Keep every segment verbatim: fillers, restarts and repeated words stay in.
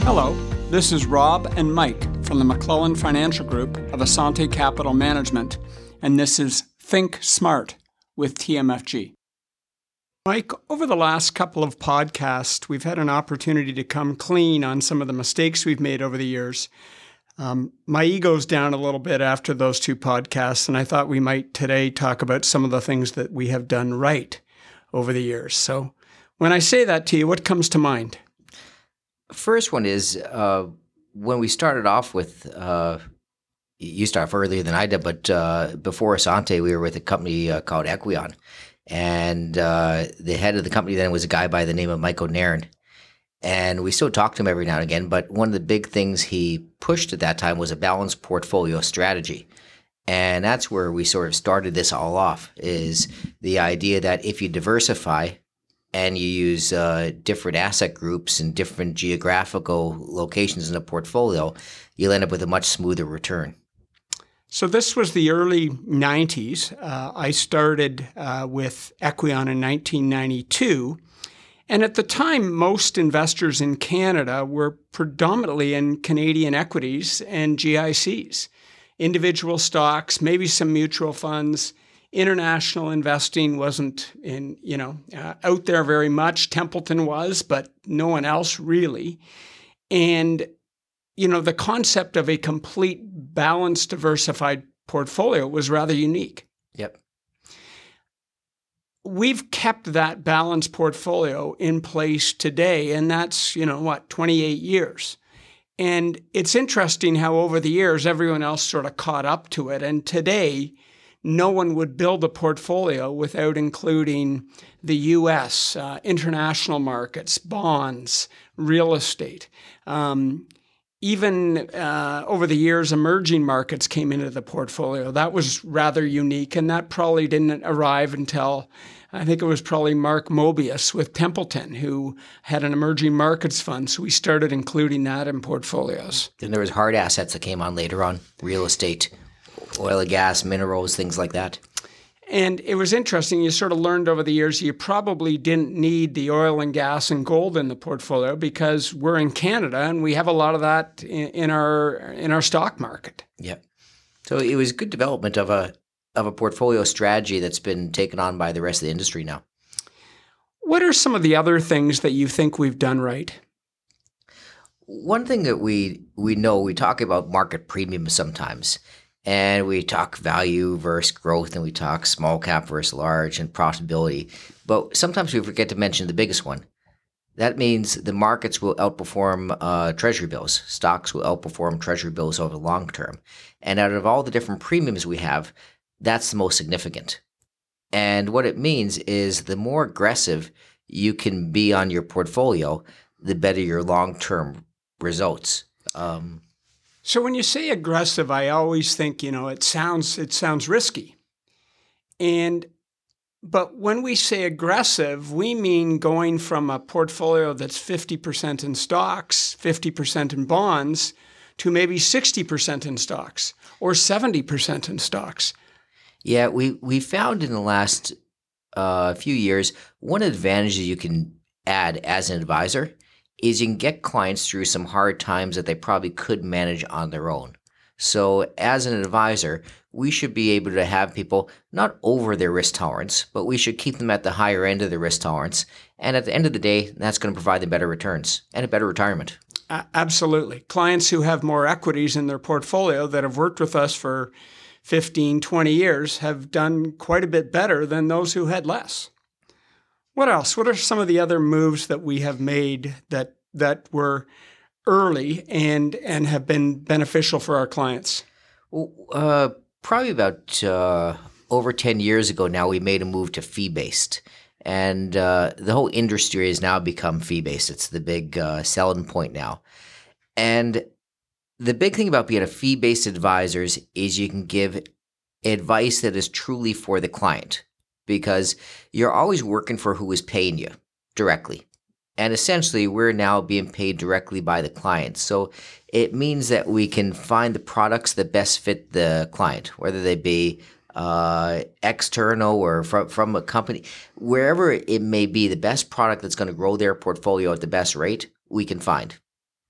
Hello, this is Rob and Mike from the McClellan Financial Group of Asante Capital Management, and this is Think Smart with T M F G. Mike, over the last couple of podcasts, we've had an opportunity to come clean on some of the mistakes we've made over the years. Um, my ego's down a little bit after those two podcasts, and I thought we might today talk about some of the things that we have done right over the years. So when I say that to you, what comes to mind? First one is uh, when we started off with, uh, you started off earlier than I did, but uh, before Asante, we were with a company uh, called Equion. And uh, the head of the company then was a guy by the name of Mike O'Nairn. And we still talk to him every now and again, but one of the big things he pushed at that time was a balanced portfolio strategy. And that's where we sort of started this all off, is the idea that if you diversify and you use uh, different asset groups and different geographical locations in a portfolio, you'll end up with a much smoother return. So this was the early nineties. Uh, I started uh, with Equion in nineteen ninety-two. And at the time, most investors in Canada were predominantly in Canadian equities and G I Cs, individual stocks, maybe some mutual funds. International investing wasn't in, you know, uh, out there very much. Templeton was, but no one else really. And, you know, the concept of a complete, balanced, diversified portfolio was rather unique. Yep. We've kept that balanced portfolio in place today, and that's, you know, what, twenty-eight years. And it's interesting how over the years, everyone else sort of caught up to it. And today, no one would build a portfolio without including the U S, uh, international markets, bonds, real estate. Um, even uh, over the years, emerging markets came into the portfolio. That was rather unique, and that probably didn't arrive until, I think it was probably Mark Mobius with Templeton, who had an emerging markets fund. So we started including that in portfolios. Then there was hard assets that came on later on, real estate, oil and gas, minerals, things like that. And it was interesting. You sort of learned over the years you probably didn't need the oil and gas and gold in the portfolio because we're in Canada and we have a lot of that in, in our in our stock market. Yeah. So it was good development of a of a portfolio strategy that's been taken on by the rest of the industry now. What are some of the other things that you think we've done right? One thing that we we know, we talk about market premium sometimes. And we talk value versus growth, and we talk small cap versus large and profitability. But sometimes we forget to mention the biggest one. That means the markets will outperform uh, treasury bills. Stocks will outperform treasury bills over the long term. And out of all the different premiums we have, that's the most significant. And what it means is the more aggressive you can be on your portfolio, the better your long-term results. Um, So when you say aggressive, I always think, you know, it sounds it sounds risky. And but when we say aggressive, we mean going from a portfolio that's fifty percent in stocks, fifty percent in bonds, to maybe sixty percent in stocks or seventy percent in stocks. Yeah, we, we found in the last uh, few years, one advantage that you can add as an advisor is you can get clients through some hard times that they probably could manage on their own. So as an advisor, we should be able to have people not over their risk tolerance, but we should keep them at the higher end of the risk tolerance. And at the end of the day, that's going to provide them better returns and a better retirement. Uh, absolutely. Clients who have more equities in their portfolio that have worked with us for fifteen, twenty years have done quite a bit better than those who had less. What else? What are some of the other moves that we have made that that were early and and have been beneficial for our clients? Well, uh, probably about uh, over ten years ago now, we made a move to fee-based. And uh, the whole industry has now become fee-based. It's the big uh, selling point now. And the big thing about being a fee-based advisor is you can give advice that is truly for the client, because you're always working for who is paying you directly. And essentially, we're now being paid directly by the client. So it means that we can find the products that best fit the client, whether they be uh, external or from, from a company. Wherever it may be, the best product that's going to grow their portfolio at the best rate, we can find.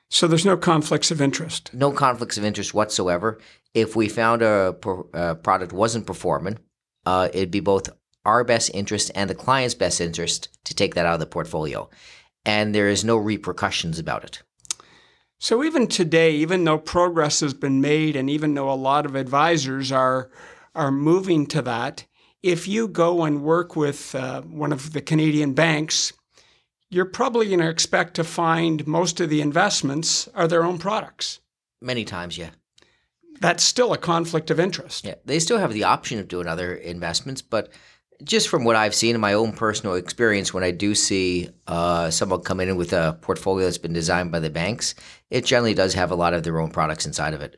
So there's no conflicts of interest. No conflicts of interest whatsoever. If we found a, pro- a product wasn't performing, uh, it'd be both our best interest and the client's best interest to take that out of the portfolio. And there is no repercussions about it. So even today, even though progress has been made and even though a lot of advisors are, are moving to that, if you go and work with uh, one of the Canadian banks, you're probably going to expect to find most of the investments are their own products. Many times, yeah. That's still a conflict of interest. Yeah, they still have the option of doing other investments, but just from what I've seen in my own personal experience, when I do see uh, someone come in with a portfolio that's been designed by the banks, it generally does have a lot of their own products inside of it.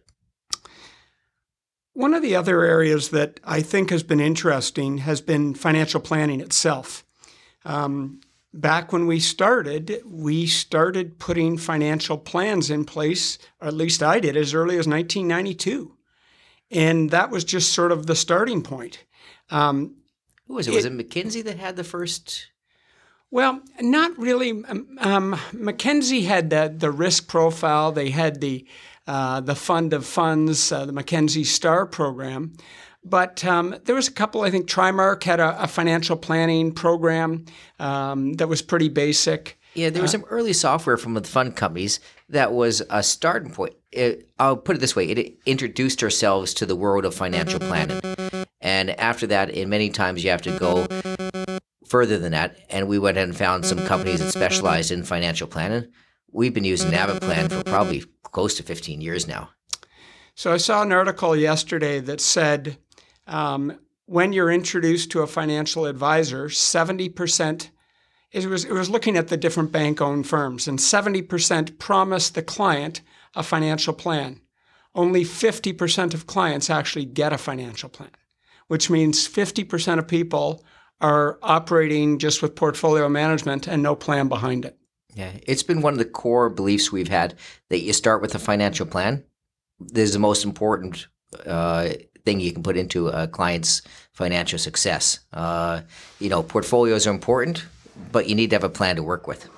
One of the other areas that I think has been interesting has been financial planning itself. Um, back when we started, we started putting financial plans in place, or at least I did, as early as nineteen ninety-two. And that was just sort of the starting point. Um, Who was it? Was it, it McKinsey that had the first? Well, not really. Um, um, McKinsey had the, the risk profile. They had the uh, the fund of funds, uh, the McKinsey STAR program. But um, there was a couple, I think Trimark had a, a financial planning program um, that was pretty basic. Yeah, there was uh, some early software from the fund companies that was a starting point. It, I'll put it this way. It introduced ourselves to the world of financial planning. And after that, in many times you have to go further than that. And we went and found some companies that specialized in financial planning. We've been using Naviplan for probably close to fifteen years now. So I saw an article yesterday that said um, when you're introduced to a financial advisor, seventy percent, it was, it was looking at the different bank-owned firms, and seventy percent promise the client a financial plan. Only fifty percent of clients actually get a financial plan, which means fifty percent of people are operating just with portfolio management and no plan behind it. Yeah, it's been one of the core beliefs we've had that you start with a financial plan. This is the most important uh, thing you can put into a client's financial success. Uh, you know, portfolios are important, but you need to have a plan to work with.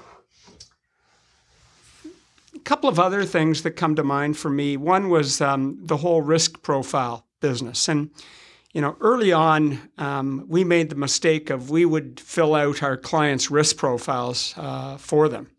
A couple of other things that come to mind for me. One was um, the whole risk profile business. And You know, early on, um, we made the mistake of we would fill out our clients' risk profiles uh, for them.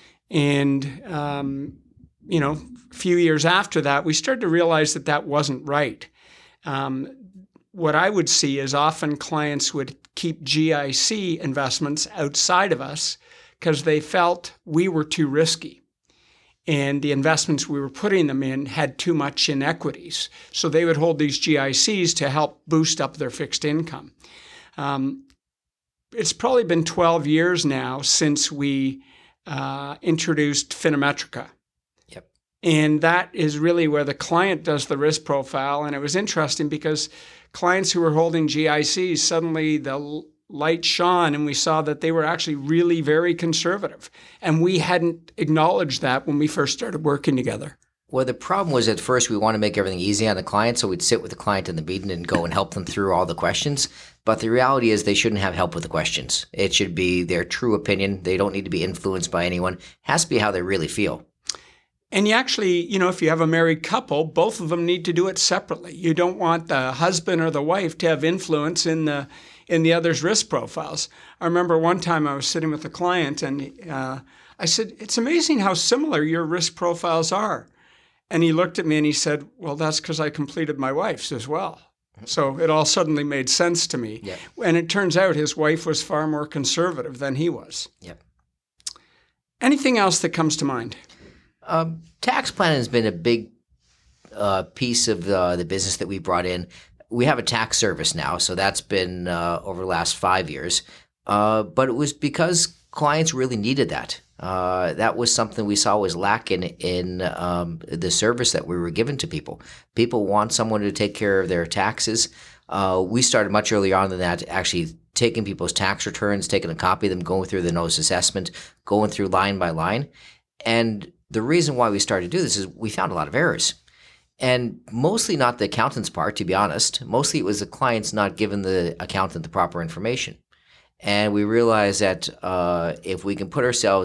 And, um, you know, a few years after that, we started to realize that that wasn't right. Um, what I would see is often clients would keep G I C investments outside of us because they felt we were too risky. And the investments we were putting them in had too much in equities. So they would hold these G I Cs to help boost up their fixed income. Um, it's probably been twelve years now since we uh, introduced Finametrica. Yep. And that is really where the client does the risk profile. And it was interesting because clients who were holding G I Cs, suddenly the light shone and we saw that they were actually really very conservative. And we hadn't acknowledged that when we first started working together. Well, the problem was at first we want to make everything easy on the client, so we'd sit with the client in the meeting and go and help them through all the questions. But the reality is they shouldn't have help with the questions. It should be their true opinion. They don't need to be influenced by anyone. It has to be how they really feel. And you actually, you know, if you have a married couple, both of them need to do it separately. You don't want the husband or the wife to have influence in the in the other's risk profiles. I remember one time I was sitting with a client and uh, I said, it's amazing how similar your risk profiles are. And he looked at me and he said, well, that's because I completed my wife's as well. So it all suddenly made sense to me. Yep. And it turns out his wife was far more conservative than he was. Yep. Anything else that comes to mind? Um, tax planning has been a big uh, piece of the, the business that we brought in. We have a tax service now, so that's been uh, over the last five years. Uh, but it was because clients really needed that. Uh, that was something we saw was lacking in um, the service that we were giving to people. People want someone to take care of their taxes. Uh, we started much earlier on than that, actually taking people's tax returns, taking a copy of them, going through the notice assessment, going through line by line. And the reason why we started to do this is we found a lot of errors. And mostly not the accountant's part, to be honest. Mostly it was the clients not giving the accountant the proper information. And we realized that uh, if we can put ourselves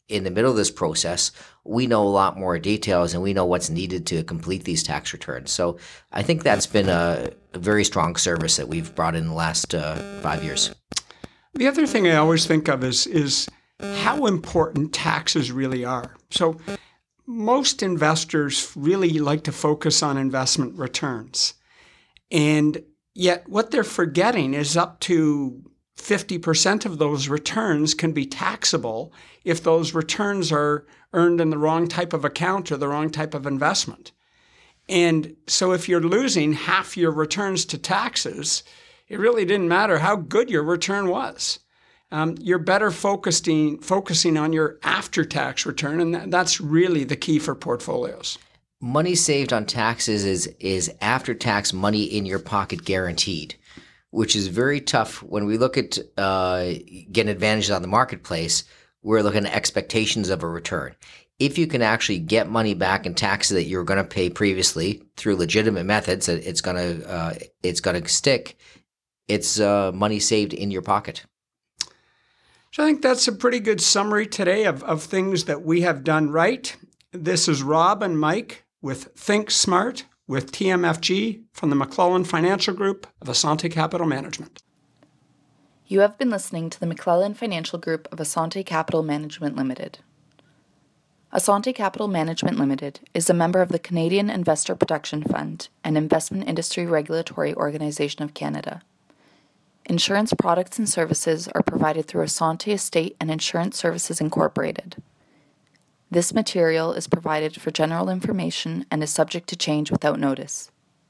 in the middle of this process, we know a lot more details and we know what's needed to complete these tax returns. So I think that's been a, a very strong service that we've brought in the last uh, five years. The other thing I always think of is, is how important taxes really are. So most investors really like to focus on investment returns. And yet what they're forgetting is up to fifty percent of those returns can be taxable if those returns are earned in the wrong type of account or the wrong type of investment. And so if you're losing half your returns to taxes, it really didn't matter how good your return was. Um, you're better focusing, focusing on your after-tax return, and that, that's really the key for portfolios. Money saved on taxes is, is after-tax money in your pocket guaranteed, which is very tough. When we look at uh, getting advantages on the marketplace, we're looking at expectations of a return. If you can actually get money back in taxes that you were going to pay previously through legitimate methods, that it's going to uh, it's going to stick. It's uh, money saved in your pocket. So I think that's a pretty good summary today of, of things that we have done right. This is Rob and Mike with Think Smart with T M F G from the McClellan Financial Group of Assante Capital Management. You have been listening to the McClellan Financial Group of Assante Capital Management Limited. Assante Capital Management Limited is a member of the Canadian Investor Protection Fund and Investment Industry Regulatory Organization of Canada. Insurance products and services are provided through Assante Estate and Insurance Services Incorporated. This material is provided for general information and is subject to change without notice.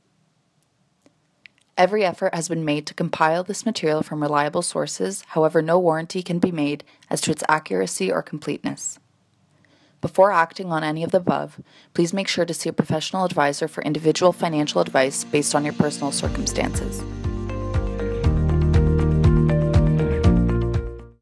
Every effort has been made to compile this material from reliable sources, however, no warranty can be made as to its accuracy or completeness. Before acting on any of the above, please make sure to see a professional advisor for individual financial advice based on your personal circumstances.